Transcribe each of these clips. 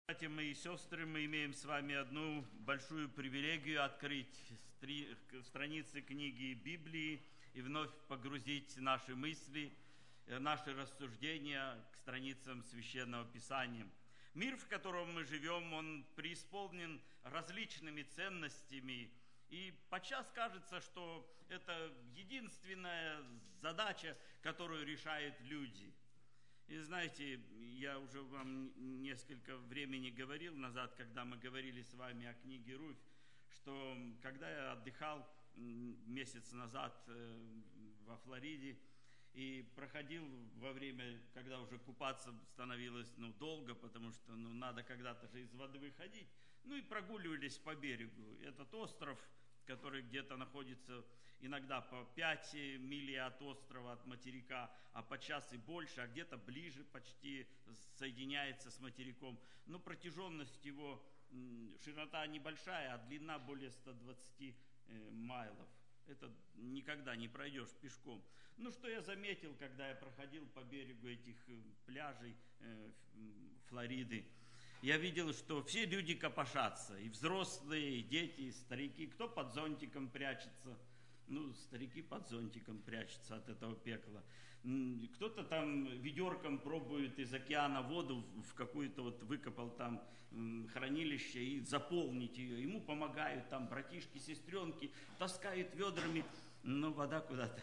Братья мои и сестры, мы имеем с вами одну большую привилегию открыть страницы книги Библии и вновь погрузить наши мысли, наши рассуждения к страницам Священного Писания. Мир, в котором мы живем, он преисполнен различными ценностями, и подчас кажется, что это единственная задача, которую решают люди. И знаете, я уже вам несколько времени говорил назад, когда мы говорили с вами о книге «Руфь», что когда я отдыхал месяц назад во Флориде и проходил во время, когда уже купаться становилось долго, потому что надо когда-то же из воды выходить, и прогуливались по берегу. Этот остров, который где-то находится иногда по 5 миль от острова, от материка, а подчас и больше, а где-то ближе почти соединяется с материком. Но протяженность его, широта небольшая, а длина более 120 майлов. Это никогда не пройдешь пешком. Что я заметил, когда я проходил по берегу этих пляжей Флориды? Я видел, что все люди копошатся, и взрослые, и дети, и старики. Кто под зонтиком прячется? Старики под зонтиком прячутся от этого пекла. Кто-то там ведерком пробует из океана воду в какую-то выкопал там хранилище и заполнить ее. Ему помогают там братишки, сестренки, таскают ведрами, но вода куда-то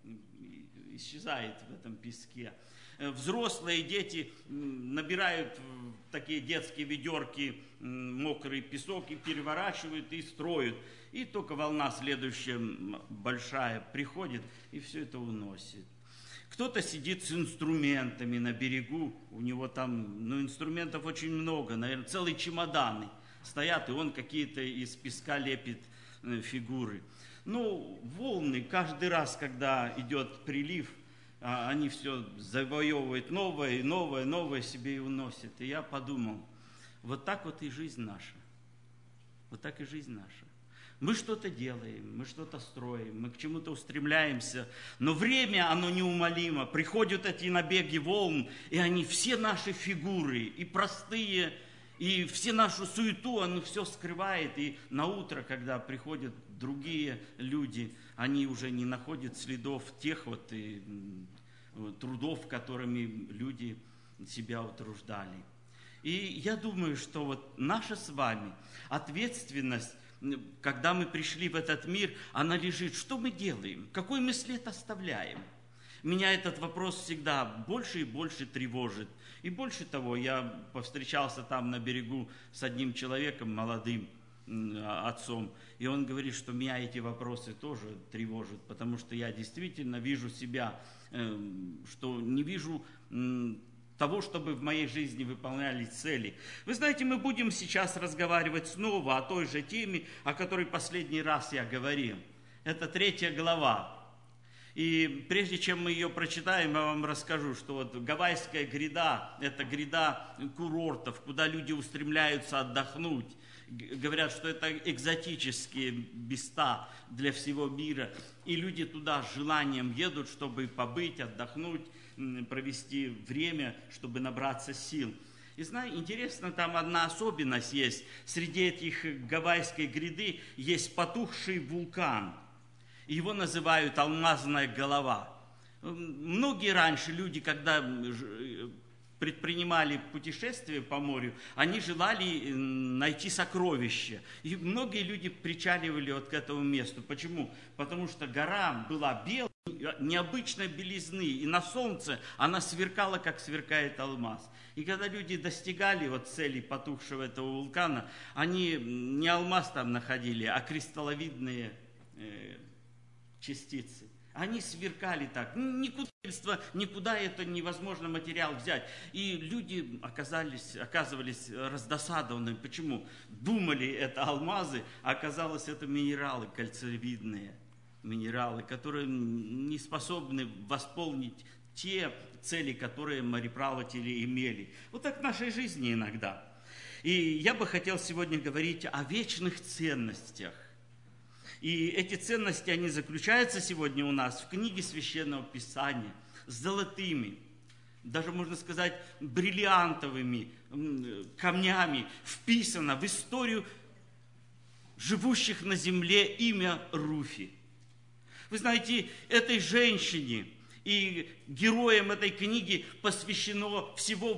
исчезает в этом песке. Взрослые дети набирают такие детские ведерки мокрый песок и переворачивают и строят. И только волна следующая большая приходит и все это уносит. Кто-то сидит с инструментами на берегу, у него там инструментов очень много, наверное, целые чемоданы стоят, и он какие-то из песка лепит фигуры. Волны каждый раз, когда идет прилив, они все завоевывают новое, новое, новое себе и уносят. И я подумал, вот так вот и жизнь наша. Вот так и жизнь наша. Мы что-то делаем, мы что-то строим, мы к чему-то устремляемся, но время, оно неумолимо. Приходят эти набеги волн, и они все наши фигуры, и простые, и все нашу суету, оно все скрывает. И на утро, когда приходят другие люди, они уже не находят следов тех трудов, которыми люди себя утруждали. И я думаю, что наша с вами ответственность, когда мы пришли в этот мир, она лежит. Что мы делаем? Какой мы след оставляем? Меня этот вопрос всегда больше и больше тревожит. И больше того, я повстречался там на берегу с одним человеком, молодым отцом, и он говорит, что меня эти вопросы тоже тревожат, потому что я действительно вижу себя, что не вижу того, чтобы в моей жизни выполнялись цели. Вы знаете, мы будем сейчас разговаривать снова о той же теме, о которой последний раз я говорил. Это 3 глава. И прежде чем мы ее прочитаем, я вам расскажу, что Гавайская гряда – это гряда курортов, куда люди устремляются отдохнуть. Говорят, что это экзотические места для всего мира. И люди туда с желанием едут, чтобы побыть, отдохнуть, провести время, чтобы набраться сил. И знаете, интересно, там одна особенность есть. Среди этих Гавайской гряды есть потухший вулкан. Его называют «алмазная голова». Многие раньше люди, когда предпринимали путешествия по морю, они желали найти сокровища. И многие люди причаливали к этому месту. Почему? Потому что гора была белая, необычной белизны, и на солнце она сверкала, как сверкает алмаз. И когда люди достигали цели потухшего этого вулкана, они не алмаз там находили, а кристалловидные частицы. Они сверкали так. Никуда это невозможно материал взять. И люди оказывались раздосадованными. Почему? Думали, это алмазы, а оказалось, это минералы, кальциевидные минералы, которые не способны восполнить те цели, которые мореплаватели имели. Вот так в нашей жизни иногда. И я бы хотел сегодня говорить о вечных ценностях. И эти ценности, они заключаются сегодня у нас в книге Священного Писания, золотыми, даже можно сказать бриллиантовыми камнями вписано в историю живущих на земле имя Руфи. Вы знаете, этой женщине и героям этой книги посвящено всего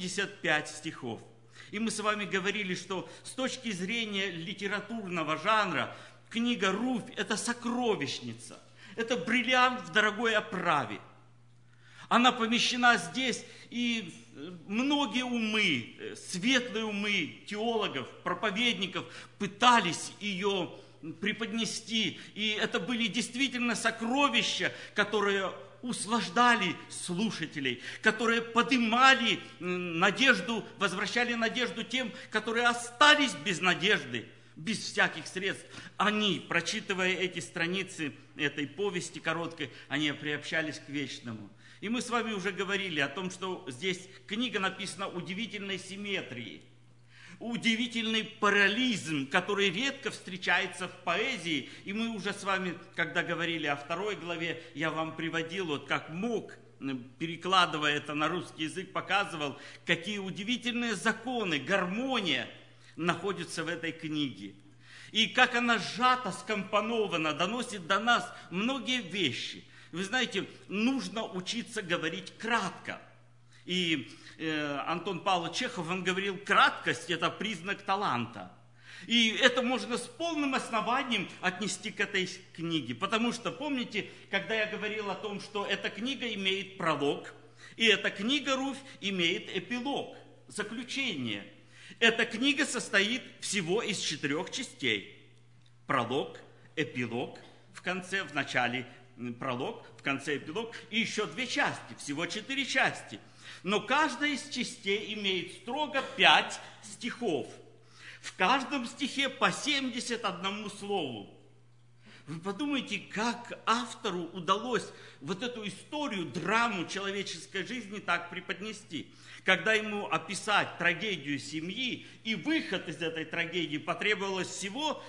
85 стихов. И мы с вами говорили, что с точки зрения литературного жанра книга Руфь – это сокровищница, это бриллиант в дорогой оправе. Она помещена здесь, и многие умы, светлые умы теологов, проповедников пытались ее преподнести. И это были действительно сокровища, которые услаждали слушателей, которые поднимали надежду, возвращали надежду тем, которые остались без надежды, без всяких средств. Они, прочитывая эти страницы этой повести короткой, они приобщались к вечному. И мы с вами уже говорили о том, что здесь книга написана удивительной симметрией, удивительный параллелизм, который редко встречается в поэзии. И мы уже с вами, когда говорили о 2 главе, я вам приводил, вот как мог, перекладывая это на русский язык, показывал, какие удивительные законы, гармония находятся в этой книге. И как она сжата, скомпонована, доносит до нас многие вещи. Вы знаете, нужно учиться говорить кратко. И Антон Павлович Чехов, он говорил, краткость – это признак таланта. И это можно с полным основанием отнести к этой книге. Потому что, помните, когда я говорил о том, что эта книга имеет пролог, и эта книга Руфь имеет эпилог, заключение. Эта книга состоит всего из 4 частей. Пролог, эпилог, в конце, в начале пролог, в конце эпилог, и еще 2 части, всего 4 части. Но каждая из частей имеет строго 5 стихов. В каждом стихе по 71 слову. Вы подумайте, как автору удалось вот эту историю, драму человеческой жизни так преподнести. Когда ему описать трагедию семьи и выход из этой трагедии, потребовалось всего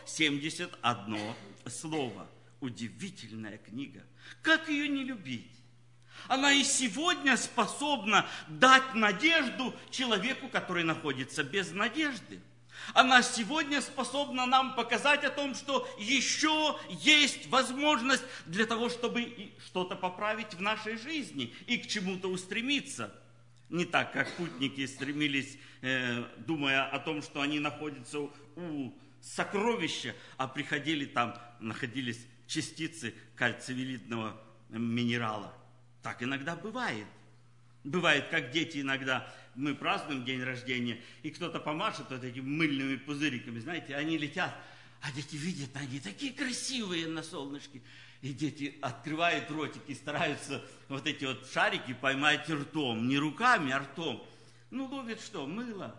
71 слово. Удивительная книга. Как ее не любить? Она и сегодня способна дать надежду человеку, который находится без надежды. Она сегодня способна нам показать о том, что еще есть возможность для того, чтобы что-то поправить в нашей жизни и к чему-то устремиться. Не так, как путники стремились, думая о том, что они находятся у сокровища, а приходили там, находились частицы кальциевидного минерала. Так иногда бывает. Бывает, как дети иногда, мы празднуем день рождения, и кто-то помашет вот этими мыльными пузыриками, знаете, они летят, а дети видят, они такие красивые на солнышке. И дети открывают ротик и стараются вот эти вот шарики поймать ртом, не руками, а ртом. Ну, ловят что? Мыло.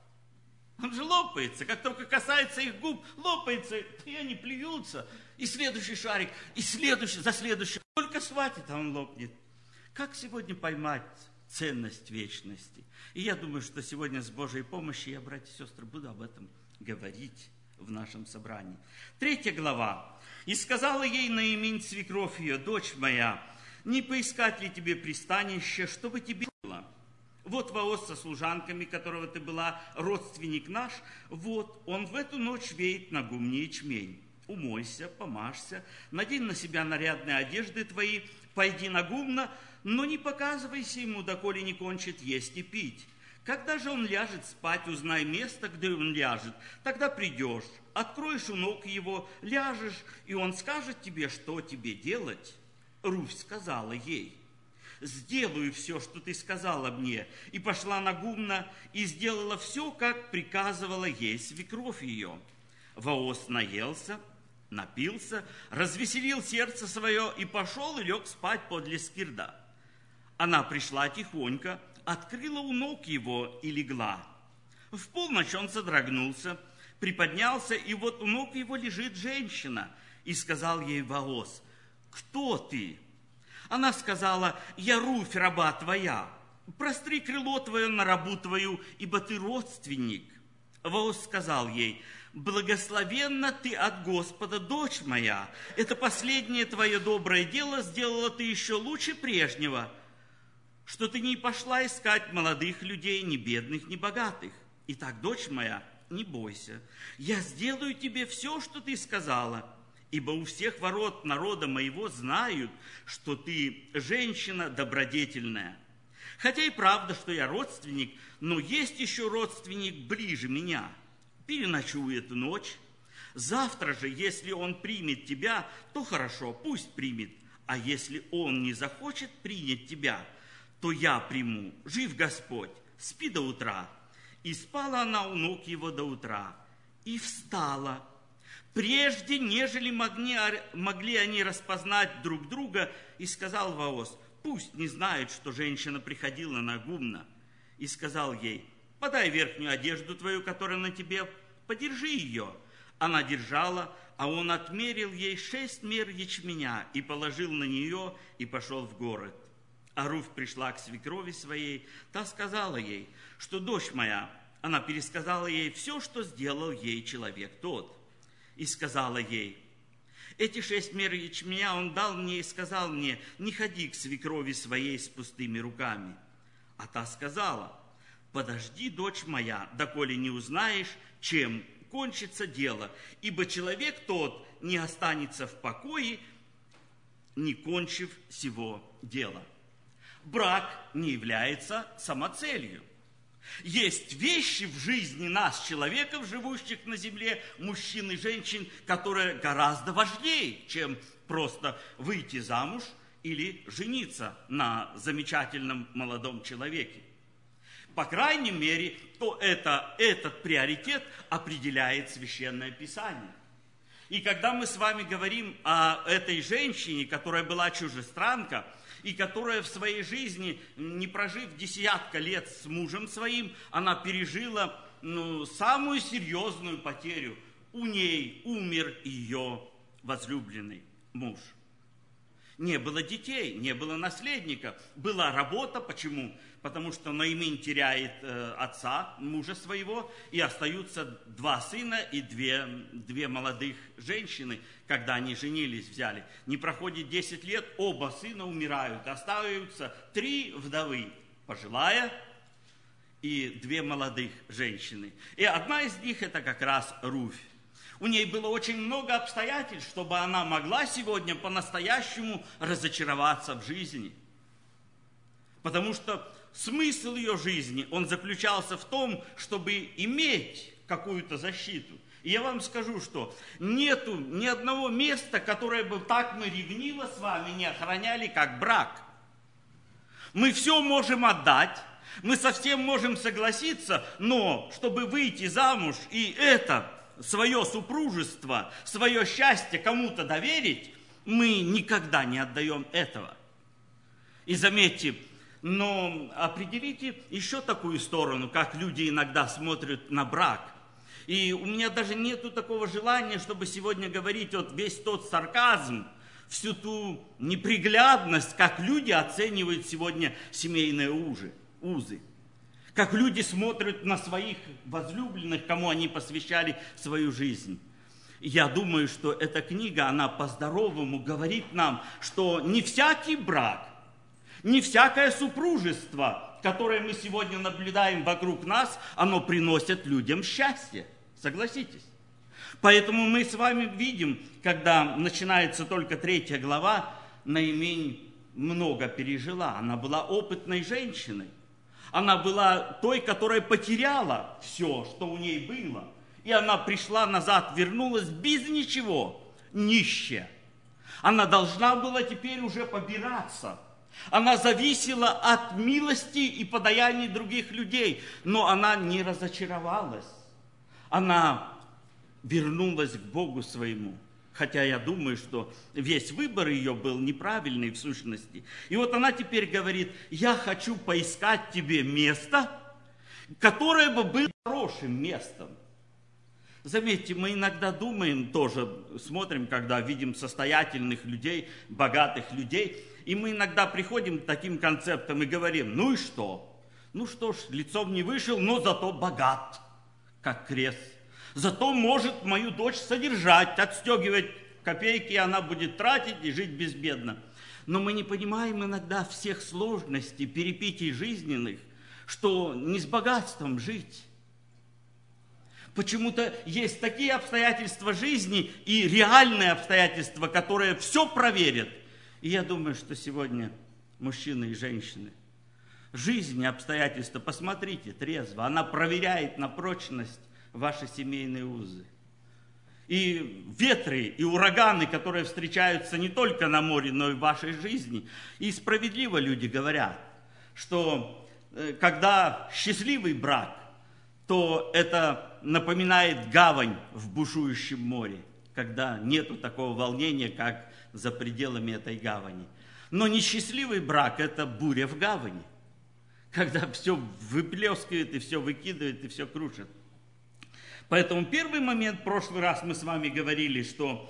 Он же лопается, как только касается их губ, лопается, и они плюются. И следующий шарик, и следующий, за следующим. Только схватит, а он лопнет. Как сегодня поймать ценность вечности? И я думаю, что сегодня с Божьей помощью я, братья и сестры, буду об этом говорить в нашем собрании. 3 глава. «И сказала ей Наимень, свекровь ее, дочь моя, не поискать ли тебе пристанище, чтобы тебе было? Вот Воос со служанками, которого ты была, родственник наш, вот он в эту ночь веет на гумне ячмень. Умойся, помажься, надень на себя нарядные одежды твои, пойди на гумно, но не показывайся ему, доколе не кончит есть и пить. Когда же он ляжет спать, узнай место, где он ляжет, тогда придешь, откроешь у ног его, ляжешь, и он скажет тебе, что тебе делать». Руфь сказала ей: «Сделаю все, что ты сказала мне», и пошла на гумно, и сделала все, как приказывала ей свекровь ее. Воос наелся, напился, развеселил сердце свое и пошел и лег спать подле скирда. Она пришла тихонько, открыла у ног его и легла. В полночь он содрогнулся, приподнялся, и вот у ног его лежит женщина. И сказал ей Воос: «Кто ты?» Она сказала: «Я Руфь, раба твоя. Простри крыло твое на рабу твою, ибо ты родственник». Воос сказал ей: «Благословенна ты от Господа, дочь моя. Это последнее твое доброе дело сделало ты еще лучше прежнего». что ты не пошла искать молодых людей, ни бедных, ни богатых. Итак, дочь моя, не бойся, я сделаю тебе все, что ты сказала, ибо у всех ворот народа моего знают, что ты женщина добродетельная. Хотя и правда, что я родственник, но есть еще родственник ближе меня. Переночуй эту ночь. Завтра же, если он примет тебя, то хорошо, пусть примет. А если он не захочет принять тебя, то я приму. Жив Господь, спи до утра. И спала она у ног его до утра, и встала. Прежде, нежели могли они распознать друг друга, и сказал Вооз: пусть не знают, что женщина приходила нагумна. И сказал ей: подай верхнюю одежду твою, которая на тебе, подержи ее. Она держала, а он отмерил ей 6 мер ячменя и положил на нее, и пошел в город. А Руфь пришла к свекрови своей, та сказала ей, что дочь моя, она пересказала ей все, что сделал ей человек тот. И сказала ей: эти 6 мер ячменя он дал мне и сказал мне: не ходи к свекрови своей с пустыми руками. А та сказала: подожди, дочь моя, доколе не узнаешь, чем кончится дело, ибо человек тот не останется в покое, не кончив сего дела. Брак не является самоцелью. Есть вещи в жизни нас, человеков, живущих на земле, мужчин и женщин, которые гораздо важнее, чем просто выйти замуж или жениться на замечательном молодом человеке. По крайней мере, то этот приоритет определяет Священное Писание. И когда мы с вами говорим о этой женщине, которая была чужестранка, и которая в своей жизни, не прожив десятка лет с мужем своим, она пережила самую серьезную потерю. У ней умер ее возлюбленный муж. Не было детей, не было наследника. Была работа. Почему? Потому что Ноэмин теряет отца, мужа своего, и остаются 2 сына и две молодых женщины, когда они женились, взяли. Не проходит 10 лет, оба сына умирают, остаются 3 вдовы, пожилая и 2 молодых женщины. И одна из них это как раз Руфь. У ней было очень много обстоятельств, чтобы она могла сегодня по-настоящему разочароваться в жизни. Потому что смысл ее жизни, он заключался в том, чтобы иметь какую-то защиту. И я вам скажу, что нету ни одного места, которое бы так мы ревниво с вами не охраняли, как брак. Мы все можем отдать, мы со всем можем согласиться, но чтобы выйти замуж и это свое супружество, свое счастье кому-то доверить, мы никогда не отдаем этого. И заметьте, но определите еще такую сторону, как люди иногда смотрят на брак. И у меня даже нету такого желания, чтобы сегодня говорить вот весь тот сарказм, всю ту неприглядность, как люди оценивают сегодня семейные узы. Как люди смотрят на своих возлюбленных, кому они посвящали свою жизнь. Я думаю, что эта книга, она по-здоровому говорит нам, что не всякий брак, не всякое супружество, которое мы сегодня наблюдаем вокруг нас, оно приносит людям счастье. Согласитесь? Поэтому мы с вами видим, когда начинается только 3 глава, Ноэмин много пережила. Она была опытной женщиной. Она была той, которая потеряла все, что у ней было. И она пришла назад, вернулась без ничего, нищая. Она должна была теперь уже побираться. Она зависела от милости и подаяний других людей. Но она не разочаровалась. Она вернулась к Богу своему. Хотя я думаю, что весь выбор ее был неправильный в сущности. И вот она теперь говорит: я хочу поискать тебе место, которое бы было хорошим местом. Заметьте, мы иногда думаем тоже, смотрим, когда видим состоятельных людей, богатых людей, и мы иногда приходим к таким концептам и говорим: ну и что? Ну что ж, лицом не вышел, но зато богат, как крест. Зато может мою дочь содержать, отстегивать копейки, и она будет тратить и жить безбедно. Но мы не понимаем иногда всех сложностей, перипетий жизненных, что не с богатством жить. Почему-то есть такие обстоятельства жизни и реальные обстоятельства, которые все проверят. И я думаю, что сегодня мужчины и женщины, жизнь и обстоятельства, посмотрите трезво, она проверяет на прочность ваши семейные узы. И ветры, и ураганы, которые встречаются не только на море, но и в вашей жизни. И справедливо люди говорят, что когда счастливый брак, то это напоминает гавань в бушующем море, когда нету такого волнения, как за пределами этой гавани. Но несчастливый брак – это буря в гавани, когда все выплескивает, и все выкидывает, и все крушит. Поэтому первый момент, в прошлый раз мы с вами говорили, что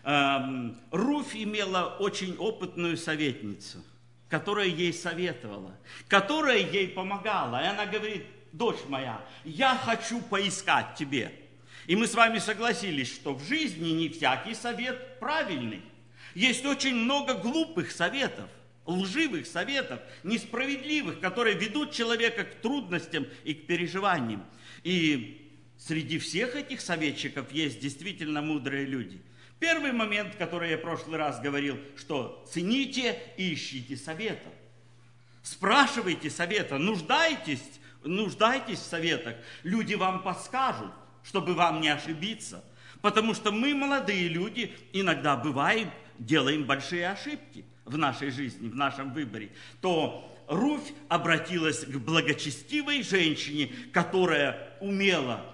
Руфь имела очень опытную советницу, которая ей советовала, которая ей помогала. И она говорит: дочь моя, я хочу поискать тебе. И мы с вами согласились, что в жизни не всякий совет правильный. Есть очень много глупых советов, лживых советов, несправедливых, которые ведут человека к трудностям и к переживаниям. И среди всех этих советчиков есть действительно мудрые люди. Первый момент, который я в прошлый раз говорил, что цените и ищите совета. Spрашивайте совета, нуждайтесь в советах. Люди вам подскажут, чтобы вам не ошибиться. Потому что мы, молодые люди, иногда бывает, делаем большие ошибки в нашей жизни, в нашем выборе. То Руфь обратилась к благочестивой женщине, которая умела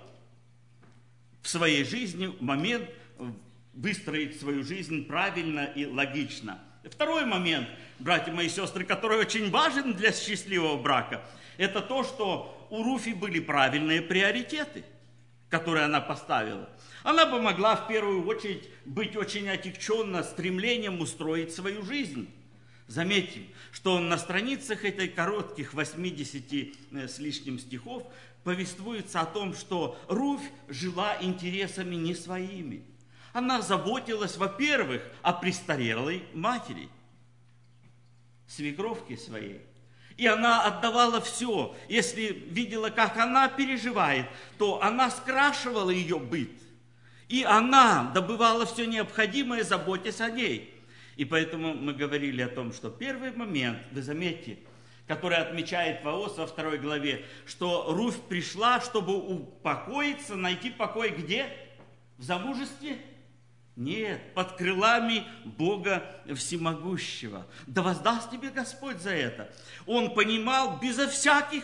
в своей жизни момент выстроить свою жизнь правильно и логично. Второй момент, братья мои и сестры, который очень важен для счастливого брака, это то, что у Руфи были правильные приоритеты, которые она поставила. Она бы могла в первую очередь быть очень отягчена стремлением устроить свою жизнь. Заметьте, что на страницах этой коротких 80 с лишним стихов повествуется о том, что Руфь жила интересами не своими. Она заботилась, во-первых, о престарелой матери, свекровке своей. И она отдавала все. Если видела, как она переживает, то она скрашивала ее быт. И она добывала все необходимое, заботясь о ней. И поэтому мы говорили о том, что первый момент, вы заметьте, который отмечает Ваос во 2 главе, что Руфь пришла, чтобы упокоиться, найти покой где? В замужестве? Нет, под крылами Бога Всемогущего. Да воздаст тебе Господь за это. Он понимал безо всяких...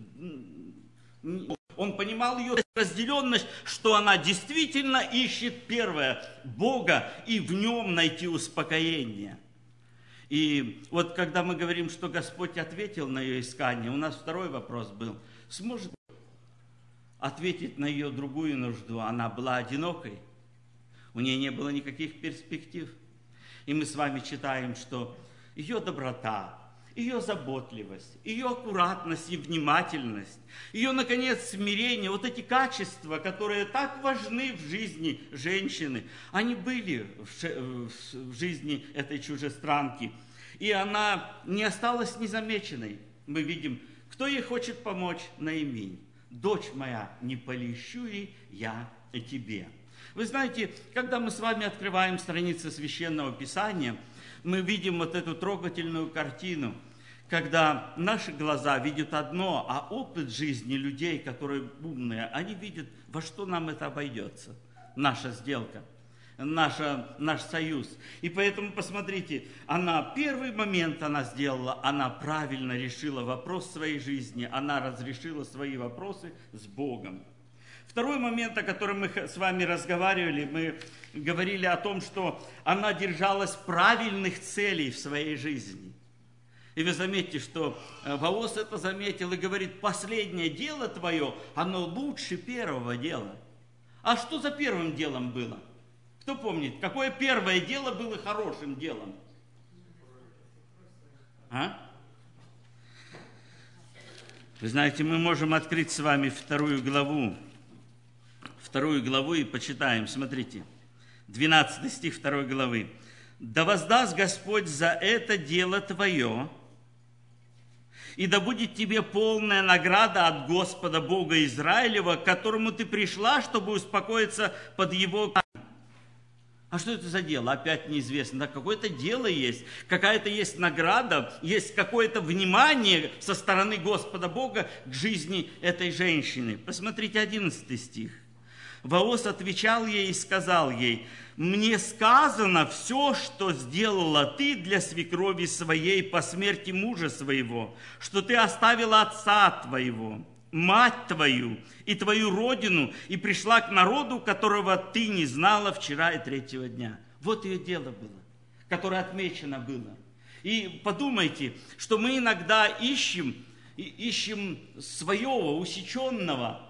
Он понимал ее разделенность, что она действительно ищет первое Бога и в нем найти успокоение. И вот когда мы говорим, что Господь ответил на ее искание, у нас второй вопрос был: сможет ответить на ее другую нужду? Она была одинокой, у нее не было никаких перспектив. И мы с вами читаем, что ее доброта, ее заботливость, ее аккуратность и внимательность, ее, наконец, смирение, вот эти качества, которые так важны в жизни женщины, они были в жизни этой чужестранки. И она не осталась незамеченной. Мы видим, кто ей хочет помочь? Наиминь. Дочь моя, не полещу ли я тебе? Вы знаете, когда мы с вами открываем страницы Священного Писания, мы видим вот эту трогательную картину, когда наши глаза видят одно, а опыт жизни людей, которые умные, они видят, во что нам это обойдется, наша сделка, наш союз. И поэтому, посмотрите, первый момент она сделала, она правильно решила вопрос своей жизни, она разрешила свои вопросы с Богом. Второй момент, о котором мы с вами разговаривали, мы говорили о том, что она держалась правильных целей в своей жизни. И вы заметите, что Ваос это заметил и говорит: последнее дело твое, оно лучше первого дела. А что за первым делом было? Кто помнит, какое первое дело было хорошим делом? Вы знаете, мы можем открыть с вами 2 главу и почитаем. Смотрите, 12 стих 2 главы. Да воздаст Господь за это дело твое, и да будет тебе полная награда от Господа Бога Израилева, к которому ты пришла, чтобы успокоиться под его... А что это за дело? Опять неизвестно. Да, какое-то дело есть, какая-то есть награда, есть какое-то внимание со стороны Господа Бога к жизни этой женщины. Посмотрите 11 стих. Вооз отвечал ей и сказал ей: «Мне сказано все, что сделала ты для свекрови своей по смерти мужа своего, что ты оставила отца твоего, мать твою и твою родину, и пришла к народу, которого ты не знала вчера и третьего дня». Вот ее дело было, которое отмечено было. И подумайте, что мы иногда ищем своего усеченного,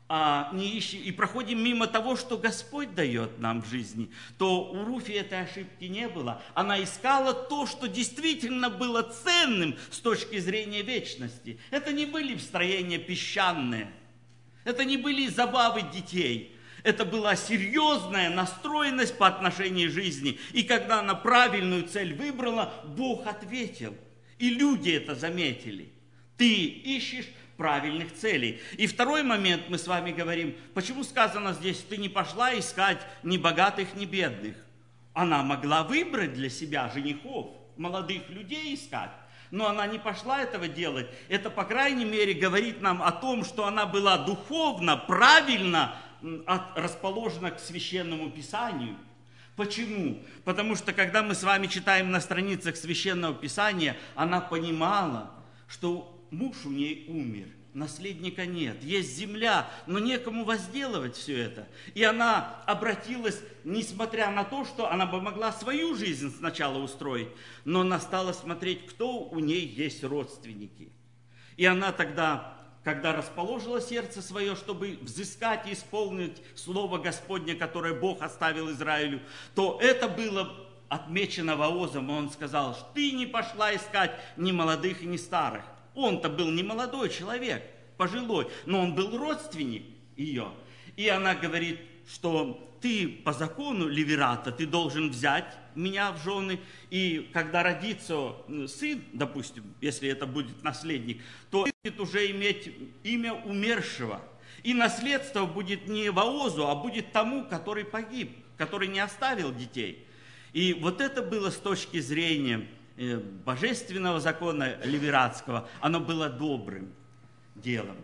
не ищем, и проходим мимо того, что Господь дает нам в жизни, то у Руфи этой ошибки не было. Она искала то, что действительно было ценным с точки зрения вечности. Это не были строения песчаные, это не были забавы детей. Это была серьезная настроенность по отношению к жизни. И когда она правильную цель выбрала, Бог ответил. И люди это заметили. Ты ищешь правильных целей. И второй момент мы с вами говорим, почему сказано здесь, ты не пошла искать ни богатых, ни бедных. Она могла выбрать для себя женихов, молодых людей искать, но она не пошла этого делать. Это, по крайней мере, говорит нам о том, что она была духовно, правильно расположена к Священному Писанию. Почему? Потому что, когда мы с вами читаем на страницах Священного Писания, она понимала, что муж у ней умер, наследника нет, есть земля, но некому возделывать все это. И она обратилась, несмотря на то, что она бы могла свою жизнь сначала устроить, но она стала смотреть, кто у ней есть родственники. И она тогда, когда расположила сердце свое, чтобы взыскать и исполнить слово Господне, которое Бог оставил Израилю, то это было отмечено Воозом, и он сказал, что ты не пошла искать ни молодых, ни старых. Он-то был не молодой человек, пожилой, но он был родственник ее. И она говорит, что ты по закону левирата, ты должен взять меня в жены, и когда родится сын, допустим, если это будет наследник, то будет уже иметь имя умершего. И наследство будет не Воозу, а будет тому, который погиб, который не оставил детей. И вот это было с точки зрения божественного закона левиратского, оно было добрым делом.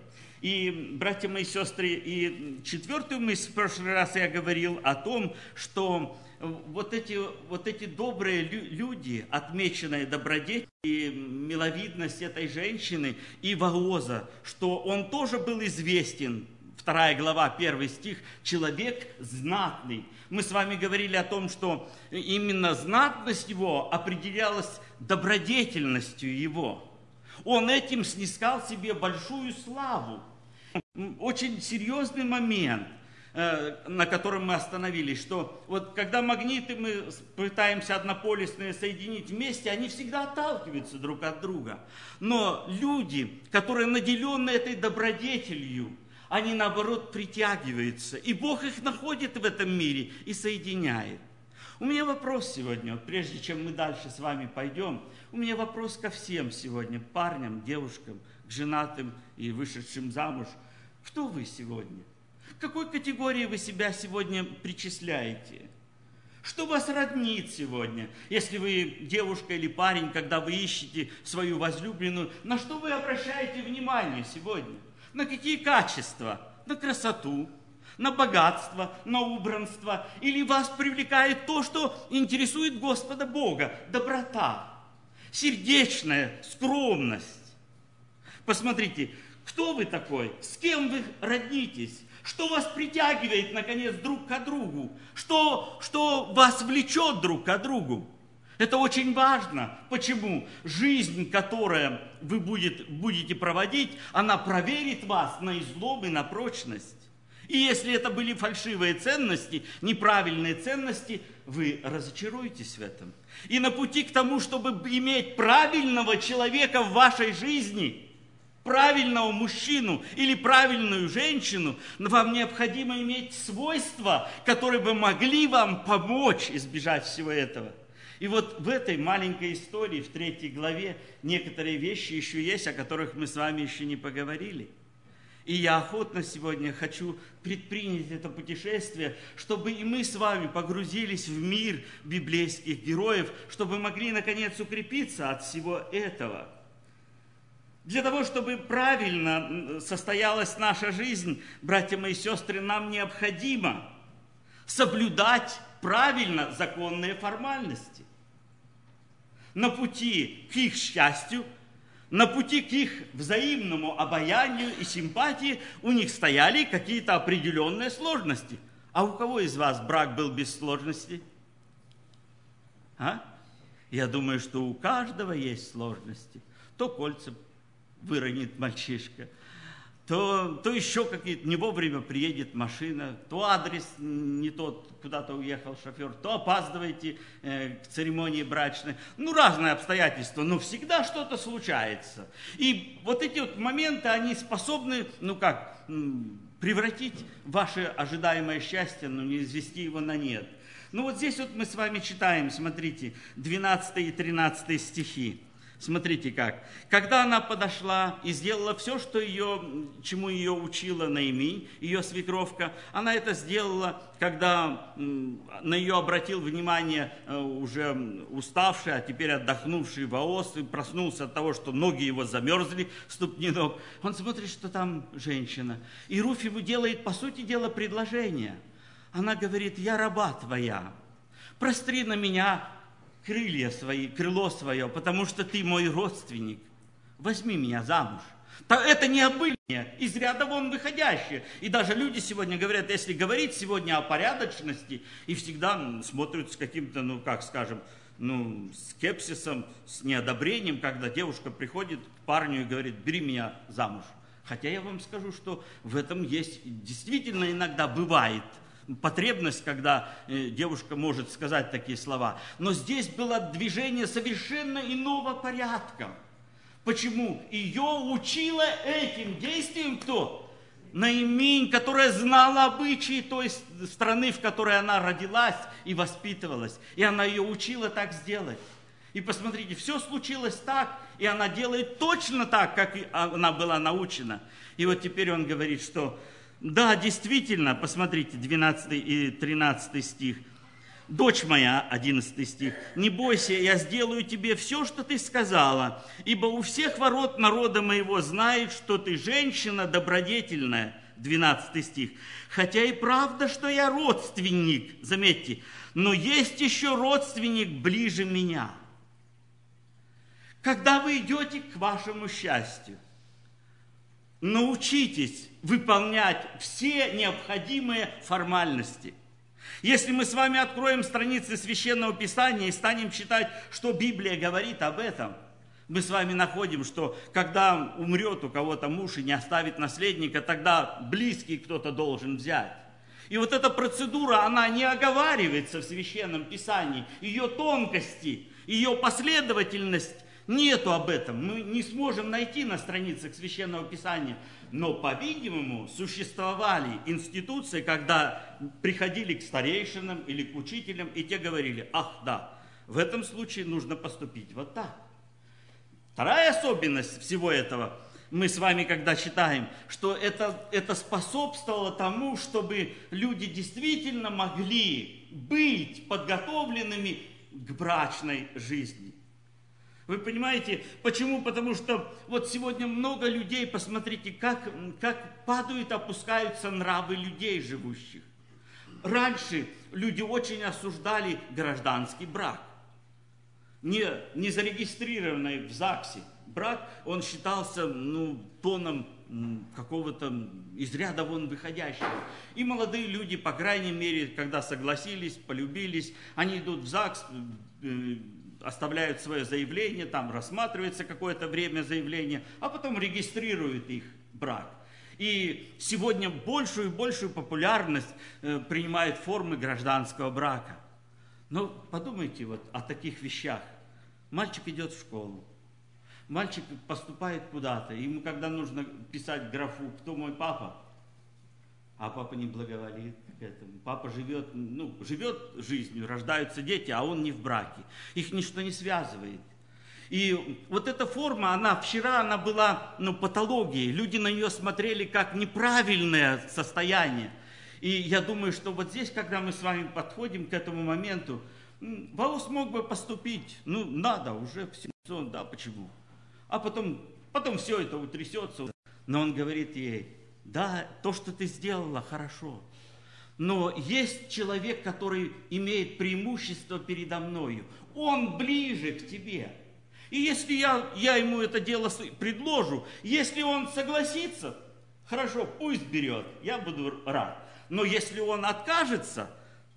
И, братья мои сестры, и четвертую мысль в прошлый раз я говорил о том, что вот эти добрые люди, отмеченные добродетель и миловидность этой женщины и Вооза, что он тоже был известен, 2 глава, 1 стих, человек знатный. Мы с вами говорили о том, что именно знатность его определялась добродетельностью его. Он этим снискал себе большую славу. Очень серьезный момент, на котором мы остановились, что вот когда магниты мы пытаемся однополюсные соединить вместе, они всегда отталкиваются друг от друга. Но люди, которые наделены этой добродетелью, они, наоборот, притягиваются. И Бог их находит в этом мире и соединяет. У меня вопрос сегодня, вот прежде чем мы дальше с вами пойдем, у меня вопрос ко всем сегодня, парням, девушкам, к женатым и вышедшим замуж. Кто вы сегодня? К какой категории вы себя сегодня причисляете? Что вас роднит сегодня? Если вы девушка или парень, когда вы ищете свою возлюбленную, на что вы обращаете внимание сегодня? На какие качества? На красоту, на богатство, на убранство? Или вас привлекает то, что интересует Господа Бога? Доброта, сердечная скромность. Посмотрите, кто вы такой? С кем вы роднитесь? Что вас притягивает, наконец, друг к другу? Что вас влечет друг к другу? Это очень важно. Почему? Жизнь, которую вы будете проводить, она проверит вас на излом и на прочность. И если это были фальшивые ценности, неправильные ценности, вы разочаруетесь в этом. И на пути к тому, чтобы иметь правильного человека в вашей жизни, правильного мужчину или правильную женщину, вам необходимо иметь свойства, которые бы могли вам помочь избежать всего этого. И вот в этой маленькой истории, в 3 главе, некоторые вещи еще есть, о которых мы с вами еще не поговорили. И я охотно сегодня хочу предпринять это путешествие, чтобы и мы с вами погрузились в мир библейских героев, чтобы могли, наконец, укрепиться от всего этого. Для того, чтобы правильно состоялась наша жизнь, братья мои и сестры, нам необходимо соблюдать правильно законные формальности. На пути к их счастью, на пути к их взаимному обаянию и симпатии у них стояли какие-то определенные сложности. А у кого из вас брак был без сложностей? Я думаю, что у каждого есть сложности. То кольца выронит мальчишка, то еще какие-то, не вовремя приедет машина, то адрес не тот, куда-то уехал шофер, то опаздываете к церемонии брачной. Разные обстоятельства, но всегда что-то случается. И вот эти вот моменты, они способны, превратить ваше ожидаемое счастье, но не извести его на нет. Вот здесь вот мы с вами читаем, смотрите, 12 и 13 стихи. Смотрите как. Когда она подошла и сделала все, чему ее учила Наиминь, ее свекровка, она это сделала, когда на ее обратил внимание уже уставший, а теперь отдохнувший Вооз, и проснулся от того, что ноги его замерзли, ступни ног. Он смотрит, что там женщина. И Руфь ему делает, по сути дела, предложение. Она говорит: я раба твоя, простри на меня крыло свое, потому что ты мой родственник. Возьми меня замуж. Это необычное, из ряда вон выходящее. И даже люди сегодня говорят, если говорить сегодня о порядочности, и всегда смотрят с каким-то, скепсисом, с неодобрением, когда девушка приходит к парню и говорит: бери меня замуж. Хотя я вам скажу, что в этом есть, действительно иногда бывает потребность, когда девушка может сказать такие слова. Но здесь было движение совершенно иного порядка. Почему? Ее учила этим действием кто? Наиминь, которая знала обычаи той страны, в которой она родилась и воспитывалась. И она ее учила так сделать. И посмотрите, все случилось так, и она делает точно так, как она была научена. И вот теперь он говорит, что да, действительно, посмотрите, 12 и 13 стих. Дочь моя, 11 стих, не бойся, я сделаю тебе все, что ты сказала, ибо у всех ворот народа моего знают, что ты женщина добродетельная, 12 стих. Хотя и правда, что я родственник, заметьте, но есть еще родственник ближе меня. Когда вы идете к вашему счастью, научитесь выполнять все необходимые формальности. Если мы с вами откроем страницы Священного Писания и станем читать, что Библия говорит об этом, мы с вами находим, что когда умрет у кого-то муж и не оставит наследника, тогда близкий кто-то должен взять. И вот эта процедура, она не оговаривается в Священном Писании. Ее тонкости, ее последовательность, нету об этом. Мы не сможем найти на страницах Священного Писания. Но, по-видимому, существовали институции, когда приходили к старейшинам или к учителям, и те говорили: ах, да, в этом случае нужно поступить вот так. Вторая особенность всего этого, мы с вами когда читаем, что это способствовало тому, чтобы люди действительно могли быть подготовленными к брачной жизни. Вы понимаете, почему? Потому что вот сегодня много людей, посмотрите, как падают, опускаются нравы людей живущих. Раньше люди очень осуждали гражданский брак. Не зарегистрированный в ЗАГСе брак, он считался тоном какого-то из ряда вон выходящего. И молодые люди, по крайней мере, когда согласились, полюбились, они идут в ЗАГС, оставляют свое заявление, там рассматривается какое-то время заявление, а потом регистрируют их брак. И сегодня большую и большую популярность принимают формы гражданского брака. Но подумайте вот о таких вещах. Мальчик идет в школу, мальчик поступает куда-то, ему когда нужно писать графу «Кто мой папа?», а папа не благоволит к этому. Папа живет жизнью, рождаются дети, а он не в браке. Их ничто не связывает. И вот эта форма, вчера она была патологией. Люди на нее смотрели как неправильное состояние. И я думаю, что вот здесь, когда мы с вами подходим к этому моменту, Ваос мог бы поступить, надо, уже все, да, почему? А потом все это утрясется. Но он говорит ей, да, то, что ты сделала, хорошо. Но есть человек, который имеет преимущество передо мною. Он ближе к тебе. И если я ему это дело предложу, если он согласится, хорошо, пусть берет, я буду рад. Но если он откажется,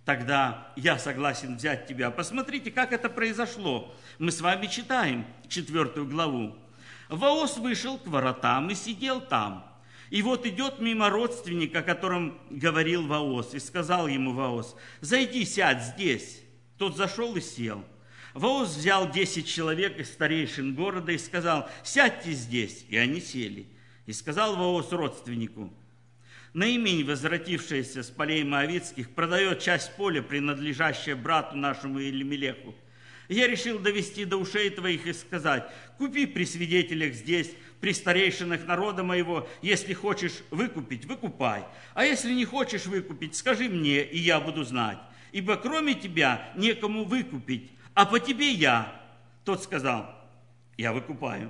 тогда я согласен взять тебя. Посмотрите, как это произошло. Мы с вами читаем 4 главу. Ваос вышел к воротам и сидел там. И вот идет мимо родственника, о котором говорил Ваос, и сказал ему Ваос, «Зайди, сядь здесь». Тот зашел и сел. Ваос взял 10 человек из старейшин города и сказал, «Сядьте здесь». И они сели. И сказал Ваос родственнику, «Наимень, возвратившаяся с полей моавитских, продает часть поля, принадлежащее брату нашему Елимелеху. Я решил довести до ушей твоих и сказать, купи при свидетелях здесь, при старейшинах народа моего, если хочешь выкупить, выкупай. А если не хочешь выкупить, скажи мне, и я буду знать. Ибо кроме тебя некому выкупить, а по тебе я». Тот сказал, «Я выкупаю».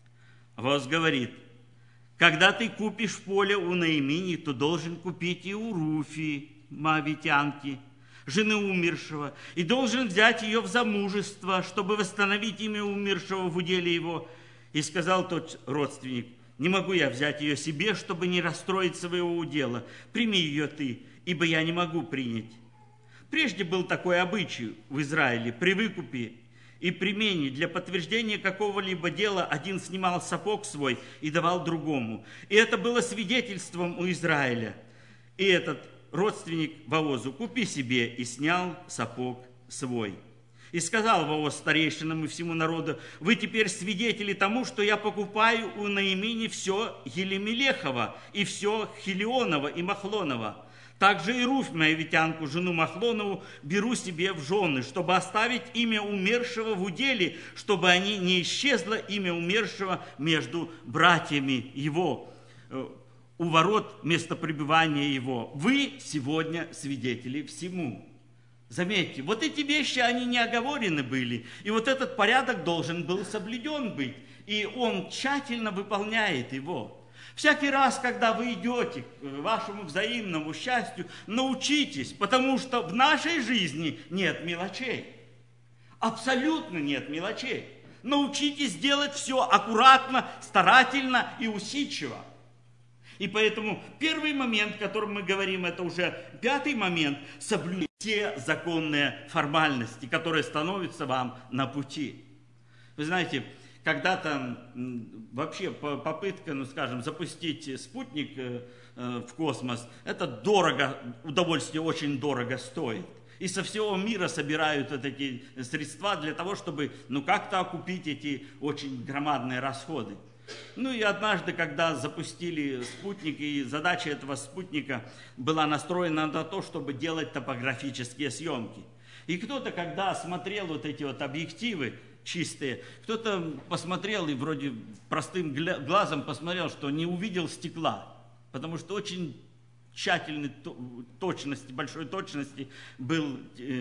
Ваос говорит, «Когда ты купишь поле у Наимини, то должен купить и у Руфи, моавитянки, жены умершего, и должен взять ее в замужество, чтобы восстановить имя умершего в уделе его». И сказал тот родственник, «Не могу я взять ее себе, чтобы не расстроить своего удела. Прими ее ты, ибо я не могу принять». Прежде был такой обычай в Израиле, при выкупе и примене для подтверждения какого-либо дела один снимал сапог свой и давал другому. И это было свидетельством у Израиля. И этот родственник Ваозу, «Купи себе», и снял сапог свой. И сказал Ваос старейшинам и всему народу, «Вы теперь свидетели тому, что я покупаю у Наимини все Елимелехова и все Хилионова и Махлонова. Также и Руфь, моавитянку, жену Махлонову, беру себе в жены, чтобы оставить имя умершего в уделе, чтобы не исчезло имя умершего между братьями его, у ворот места пребывания его. Вы сегодня свидетели всему». Заметьте, вот эти вещи, они не оговорены были, и вот этот порядок должен был соблюден быть, и он тщательно выполняет его. Всякий раз, когда вы идете к вашему взаимному счастью, научитесь, потому что в нашей жизни нет мелочей. Абсолютно нет мелочей. Научитесь делать все аккуратно, старательно и усидчиво. И поэтому первый момент, о котором мы говорим, это уже 5-й момент, соблюдите те законные формальности, которые становятся вам на пути. Вы знаете, когда-то вообще попытка, запустить спутник в космос, это дорого, удовольствие очень дорого стоит. И со всего мира собирают вот эти средства для того, чтобы как-то окупить эти очень громадные расходы. И однажды, когда запустили спутник, и задача этого спутника была настроена на то, чтобы делать топографические съемки. И кто-то, когда смотрел вот эти вот объективы чистые, кто-то посмотрел и вроде простым глазом посмотрел, что не увидел стекла, потому что очень тщательной точности, большой точности был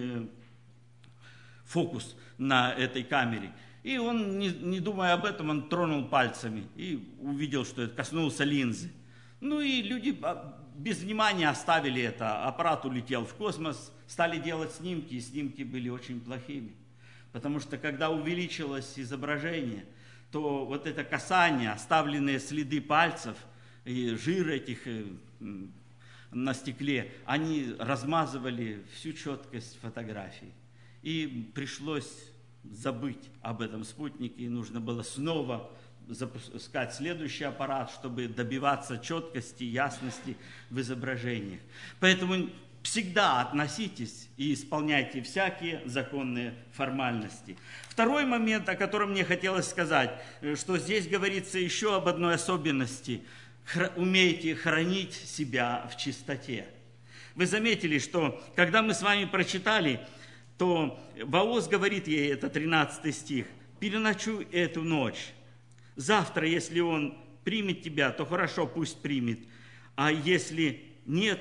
фокус на этой камере. И он, не думая об этом, он тронул пальцами и увидел, что это коснулся линзы. И люди без внимания оставили это. Аппарат улетел в космос, стали делать снимки, и снимки были очень плохими. Потому что когда увеличилось изображение, то вот это касание, оставленные следы пальцев и жир этих на стекле, они размазывали всю четкость фотографий. И пришлось забыть об этом спутнике, и нужно было снова запускать следующий аппарат, чтобы добиваться четкости, ясности в изображениях. Поэтому всегда относитесь и исполняйте всякие законные формальности. Второй момент, о котором мне хотелось сказать, что здесь говорится еще об одной особенности. умейте хранить себя в чистоте. Вы заметили, что когда мы с вами прочитали, то Бооз говорит ей, это 13 стих, «Переночуй эту ночь. Завтра, если он примет тебя, то хорошо, пусть примет. А если нет,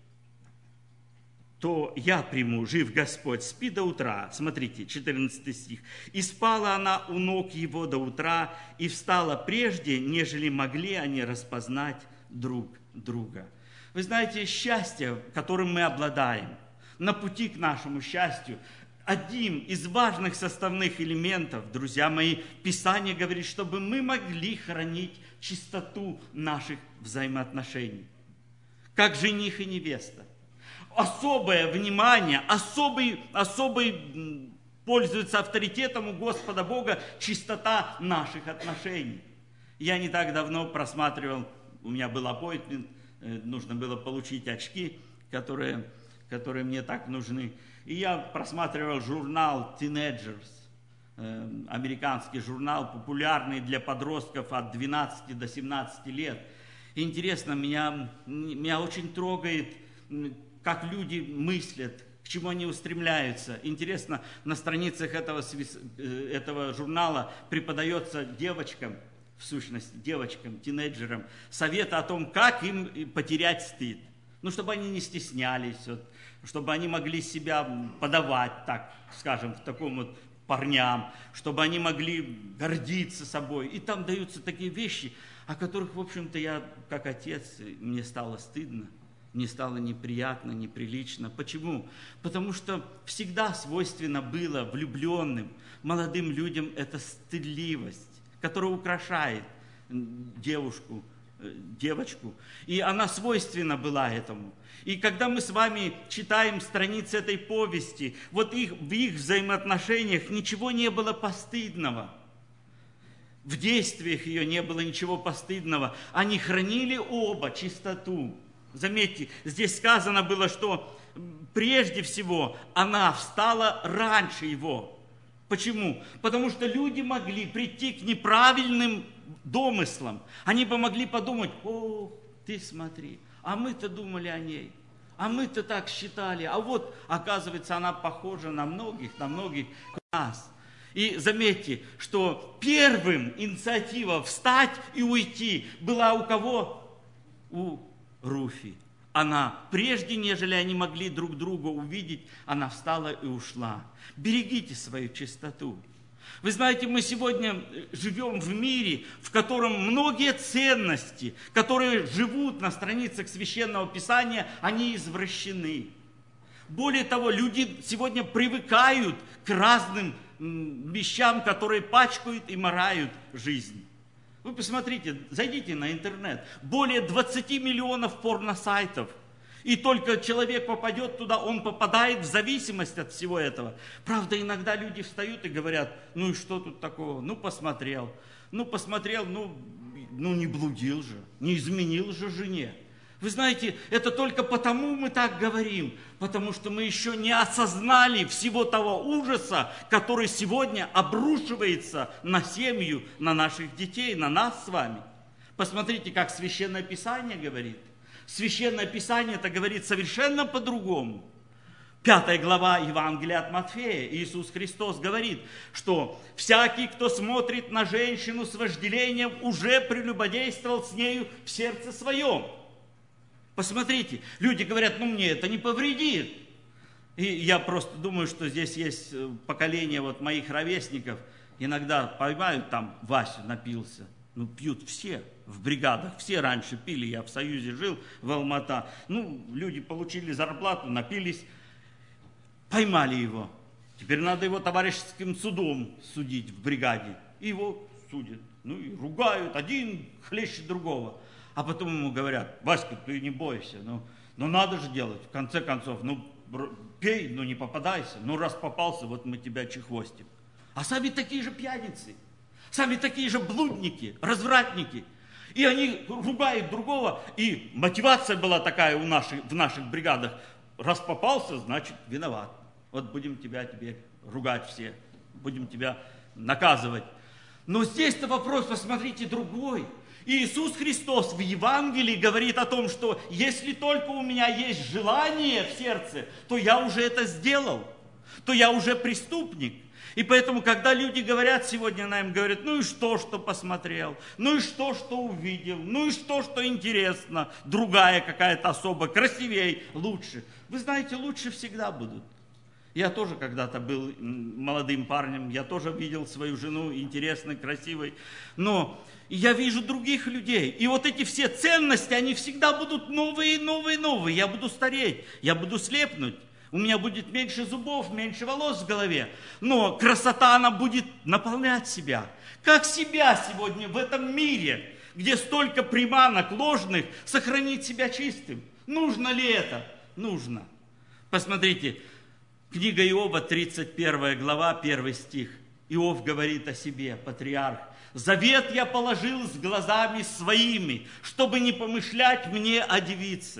то я приму, жив Господь, спи до утра». Смотрите, 14 стих. «И спала она у ног его до утра, и встала прежде, нежели могли они распознать друг друга». Вы знаете, счастье, которым мы обладаем, на пути к нашему счастью, один из важных составных элементов, друзья мои, Писание говорит, чтобы мы могли хранить чистоту наших взаимоотношений, как жених и невеста. Особое внимание, особый пользуется авторитетом у Господа Бога чистота наших отношений. Я не так давно просматривал, у меня был аппоинтмент, нужно было получить очки, которые мне так нужны. И я просматривал журнал Teenagers, американский журнал, популярный для подростков от 12 до 17 лет. И интересно, меня очень трогает, как люди мыслят, к чему они устремляются. Интересно, на страницах этого журнала преподается девочкам, в сущности, девочкам, тинейджерам, советы о том, как им потерять стыд. Ну, чтобы они не стеснялись, чтобы они могли себя подавать, так скажем, к такому вот парням, чтобы они могли гордиться собой. И там даются такие вещи, о которых, в общем-то, я, как отец, мне стало стыдно, мне стало неприятно, неприлично. Почему? Потому что всегда свойственно было влюбленным, молодым людям эта стыдливость, которая украшает девочку, и она свойственна была этому. И когда мы с вами читаем страницы этой повести, вот в их взаимоотношениях ничего не было постыдного. В действиях ее не было ничего постыдного. Они хранили оба чистоту. Заметьте, здесь сказано было, что прежде всего она встала раньше его. Почему? Потому что люди могли прийти к неправильным домыслам. Они бы могли подумать: о, ты смотри, а мы-то думали о ней, а мы-то так считали, а вот, оказывается, она похожа на многих нас. И заметьте, что первым инициатива встать и уйти была у кого? У Руфи. Она, прежде нежели они могли друг друга увидеть, она встала и ушла. Берегите свою чистоту. Вы знаете, мы сегодня живем в мире, в котором многие ценности, которые живут на страницах Священного Писания, они извращены. Более того, люди сегодня привыкают к разным вещам, которые пачкают и морают жизнь. Вы посмотрите, зайдите на интернет. Более 20 миллионов порносайтов. И только человек попадет туда, он попадает в зависимость от всего этого. Правда, иногда люди встают и говорят: ну и что тут такого? Ну посмотрел, ну не блудил же, не изменил же жене. Вы знаете, это только потому мы так говорим, потому что мы еще не осознали всего того ужаса, который сегодня обрушивается на семью, на наших детей, на нас с вами. Посмотрите, как Священное Писание говорит. Священное Писание это говорит совершенно по-другому. 5 глава Евангелия от Матфея, Иисус Христос говорит, что всякий, кто смотрит на женщину с вожделением, уже прелюбодействовал с нею в сердце своем. Посмотрите, люди говорят: ну мне это не повредит. И я просто думаю, что здесь есть поколение вот моих ровесников, иногда поймают там: Вася напился. Ну пьют все в бригадах, все раньше пили, я в Союзе жил, в Алма-Ата. Ну, люди получили зарплату, напились, поймали его. Теперь надо его товарищеским судом судить в бригаде. И его судят. Ну и ругают, один хлещет другого. А потом ему говорят: Васька, ты не бойся, ну надо же делать, в конце концов, ну пей, но не попадайся, ну раз попался, вот мы тебя чехвостим. А сами такие же пьяницы, сами такие же блудники, развратники. И они ругают другого, и мотивация была такая в наших бригадах: раз попался, значит виноват. Вот будем тебя теперь ругать все, будем тебя наказывать. Но здесь-то вопрос, посмотрите, другой. И Иисус Христос в Евангелии говорит о том, что если только у меня есть желание в сердце, то я уже это сделал, то я уже преступник. И поэтому, когда люди говорят сегодня нам, говорят, ну и что посмотрел, ну и что увидел, ну и что интересно, другая какая-то особа, красивее, лучше. Вы знаете, лучше всегда будут. Я тоже когда-то был молодым парнем, я тоже видел свою жену интересной, красивой, но я вижу других людей. И вот эти все ценности, они всегда будут новые, новые, новые. Я буду стареть, я буду слепнуть. У меня будет меньше зубов, меньше волос в голове. Но красота, она будет наполнять себя. Как себя сегодня в этом мире, где столько приманок ложных, сохранить себя чистым? Нужно ли это? Нужно. Посмотрите, книга Иова, 31 глава, 1 стих. Иов говорит о себе, патриарх. «Завет я положил с глазами своими, чтобы не помышлять мне о девице».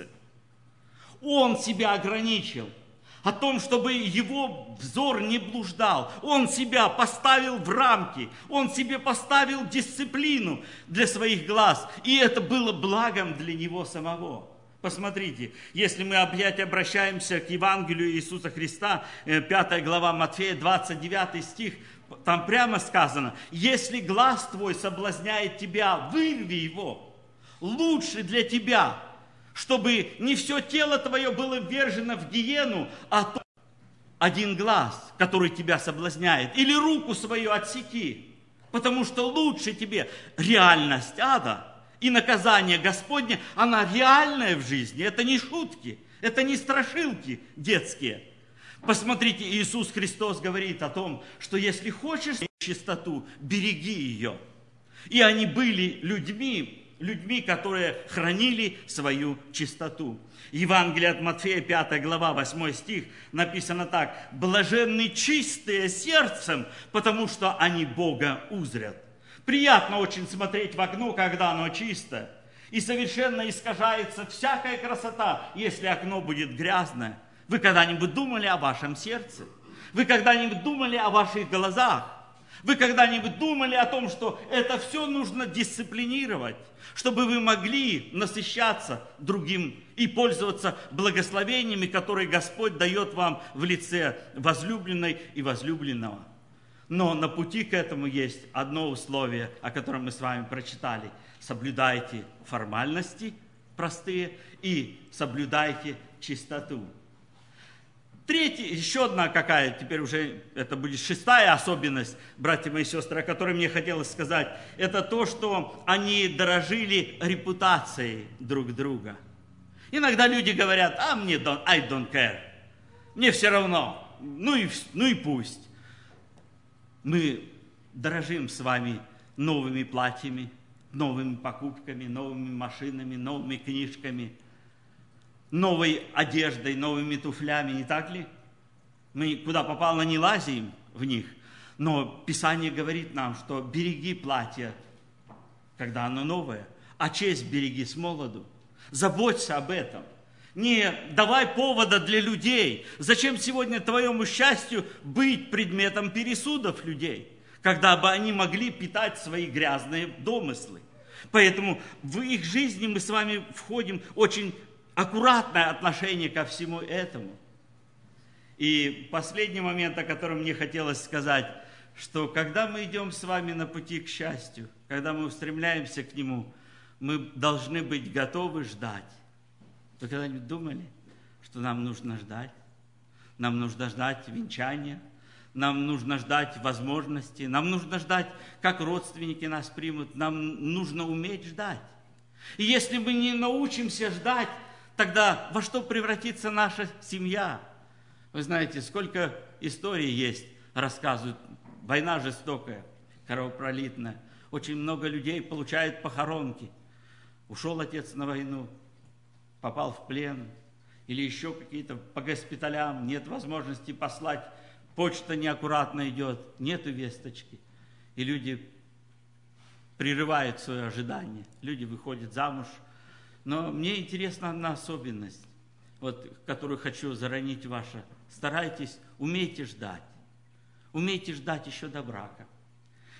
Он себя ограничил. О том, чтобы его взор не блуждал. Он себя поставил в рамки. Он себе поставил дисциплину для своих глаз. И это было благом для него самого. Посмотрите, если мы опять обращаемся к Евангелию Иисуса Христа, 5 глава Матфея, 29 стих, там прямо сказано, если глаз твой соблазняет тебя, вырви его. Лучше для тебя, чтобы не все тело твое было ввержено в гиену, а то один глаз, который тебя соблазняет, или руку свою отсеки, потому что лучше тебе реальность ада и наказание Господне, она реальная в жизни, это не шутки, это не страшилки детские. Посмотрите, Иисус Христос говорит о том, что если хочешь чистоту, береги ее. И они были людьми, которые хранили свою чистоту. Евангелие от Матфея, 5 глава, 8 стих, написано так. «Блаженны чистые сердцем, потому что они Бога узрят». Приятно очень смотреть в окно, когда оно чисто. И совершенно искажается всякая красота, если окно будет грязное. Вы когда-нибудь думали о вашем сердце? Вы когда-нибудь думали о ваших глазах? Вы когда-нибудь думали о том, что это все нужно дисциплинировать, чтобы вы могли насыщаться другим и пользоваться благословениями, которые Господь дает вам в лице возлюбленной и возлюбленного? Но на пути к этому есть одно условие, о котором мы с вами прочитали. Соблюдайте формальности простые и соблюдайте чистоту. Третья, еще одна какая, теперь уже это будет 6-я особенность, братья мои и сестры, о которой мне хотелось сказать, это то, что они дорожили репутацией друг друга. Иногда люди говорят, I don't care, мне все равно, ну и пусть. Мы дорожим с вами новыми платьями, новыми покупками, новыми машинами, новыми книжками, новой одеждой, новыми туфлями, не так ли? Мы куда попало не лазим в них, но Писание говорит нам, что береги платье, когда оно новое, а честь береги с молоду. Заботься об этом. Не давай повода для людей. Зачем сегодня твоему счастью быть предметом пересудов людей, когда бы они могли питать свои грязные домыслы? Поэтому в их жизни мы с вами входим очень аккуратное отношение ко всему этому. И последний момент, о котором мне хотелось сказать, что когда мы идем с вами на пути к счастью, когда мы устремляемся к нему, мы должны быть готовы ждать. Вы когда-нибудь думали, что нам нужно ждать? Нам нужно ждать венчания, нам нужно ждать возможности, нам нужно ждать, как родственники нас примут, нам нужно уметь ждать. И если мы не научимся ждать, тогда во что превратится наша семья? Вы знаете, сколько историй есть, рассказывают. Война жестокая, кровопролитная. Очень много людей получают похоронки. Ушел отец на войну, попал в плен, или еще какие-то по госпиталям, нет возможности послать, почта неаккуратно идет, нету весточки. И люди прерывают свое ожидание, люди выходят замуж. Но мне интересна одна особенность, которую хочу заронить в ваше. Старайтесь, умейте ждать. Умейте ждать еще до брака.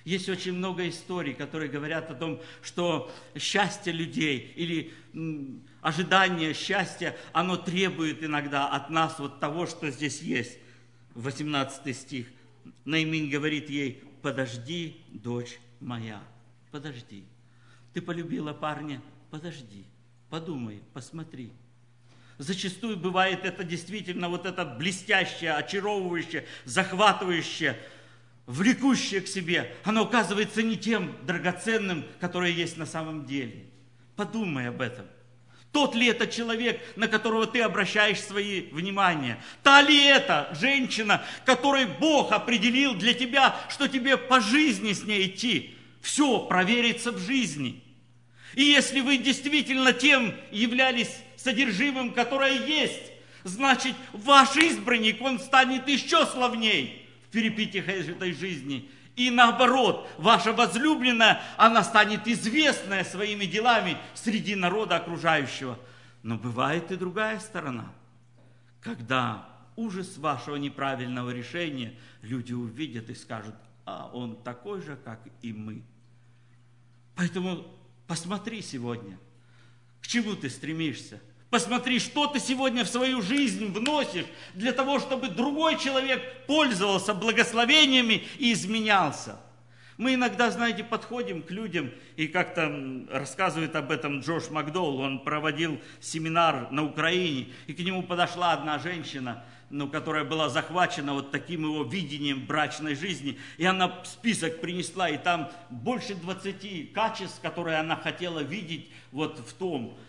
Есть очень много историй, которые говорят о том, что счастье людей или ожидание счастья, оно требует иногда от нас вот того, что здесь есть. 18 стих. Наимин говорит ей: подожди, дочь моя, подожди. Ты полюбила парня? Подожди, подумай, посмотри. Зачастую бывает это действительно вот это блестящее, очаровывающее, захватывающее, влекущее к себе. Оно оказывается не тем драгоценным, которое есть на самом деле. Подумай об этом. Тот ли это человек, на которого ты обращаешь свои внимания? Та ли это женщина, которой Бог определил для тебя, что тебе по жизни с ней идти? Все проверится в жизни. И если вы действительно тем являлись содержимым, которое есть, значит, ваш избранник, он станет еще славней в перипетиях этой жизни. И наоборот, ваша возлюбленная, она станет известная своими делами среди народа окружающего. Но бывает и другая сторона, когда ужас вашего неправильного решения люди увидят и скажут: а он такой же, как и мы. Поэтому посмотри сегодня, к чему ты стремишься. Посмотри, что ты сегодня в свою жизнь вносишь для того, чтобы другой человек пользовался благословениями и изменялся. Мы иногда, знаете, подходим к людям, и как-то рассказывает об этом Джош Макдоул, он проводил семинар на Украине, и к нему подошла одна женщина, которая была захвачена вот таким его видением брачной жизни, и она список принесла, и там больше 20 качеств, которые она хотела видеть вот в том,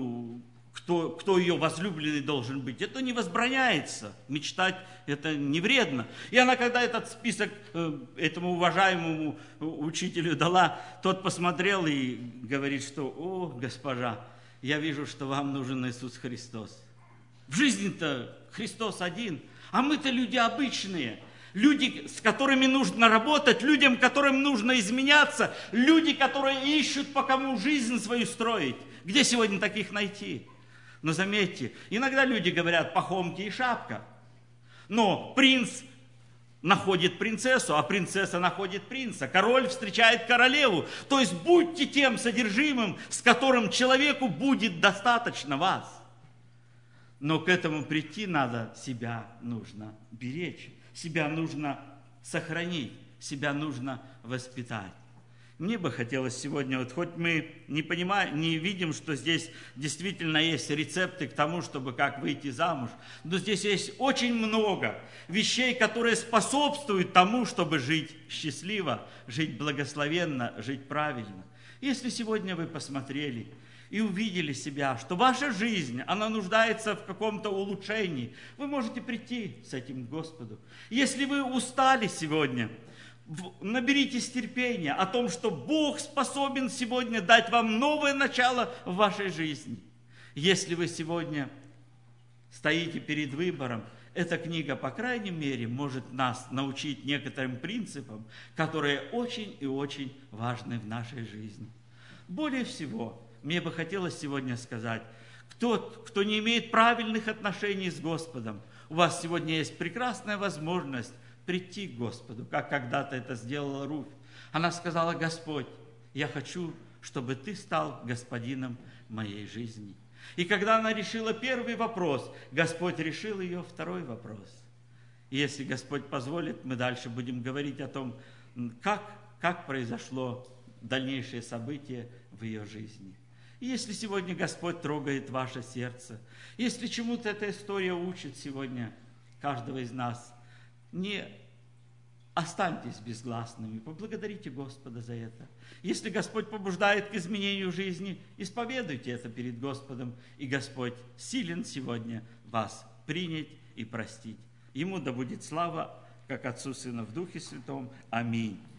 кто ее возлюбленный должен быть. Это не возбраняется. Мечтать это не вредно. И она, когда этот список этому уважаемому учителю дала, тот посмотрел и говорит, что: о, госпожа, я вижу, что вам нужен Иисус Христос. В жизни-то Христос один, а мы-то люди обычные. Люди, с которыми нужно работать, людям, которым нужно изменяться, люди, которые ищут, по кому жизнь свою строить. Где сегодня таких найти? Но заметьте, иногда люди говорят: пахомки и шапка. Но принц находит принцессу, а принцесса находит принца. Король встречает королеву. То есть будьте тем содержимым, с которым человеку будет достаточно вас. Но к этому прийти надо, себя нужно беречь, себя нужно сохранить, себя нужно воспитать. Мне бы хотелось сегодня, вот хоть мы не видим, что здесь действительно есть рецепты к тому, чтобы как выйти замуж, но здесь есть очень много вещей, которые способствуют тому, чтобы жить счастливо, жить благословенно, жить правильно. Если сегодня вы посмотрели и увидели себя, что ваша жизнь, она нуждается в каком-то улучшении, вы можете прийти с этим к Господу. Если вы устали сегодня, наберитесь терпения о том, что Бог способен сегодня дать вам новое начало в вашей жизни. Если вы сегодня стоите перед выбором, эта книга, по крайней мере, может нас научить некоторым принципам, которые очень и очень важны в нашей жизни. Более всего, мне бы хотелось сегодня сказать, кто не имеет правильных отношений с Господом, у вас сегодня есть прекрасная возможность прийти к Господу, как когда-то это сделала Руфь. Она сказала: Господь, я хочу, чтобы Ты стал господином моей жизни. И когда она решила первый вопрос, Господь решил ее второй вопрос. И если Господь позволит, мы дальше будем говорить о том, как произошло дальнейшее событие в ее жизни. И если сегодня Господь трогает ваше сердце, если чему-то эта история учит сегодня каждого из нас, не останьтесь безгласными, поблагодарите Господа за это. Если Господь побуждает к изменению жизни, исповедуйте это перед Господом, и Господь силен сегодня вас принять и простить. Ему да будет слава, как Отцу, Сына, в Духе Святом. Аминь.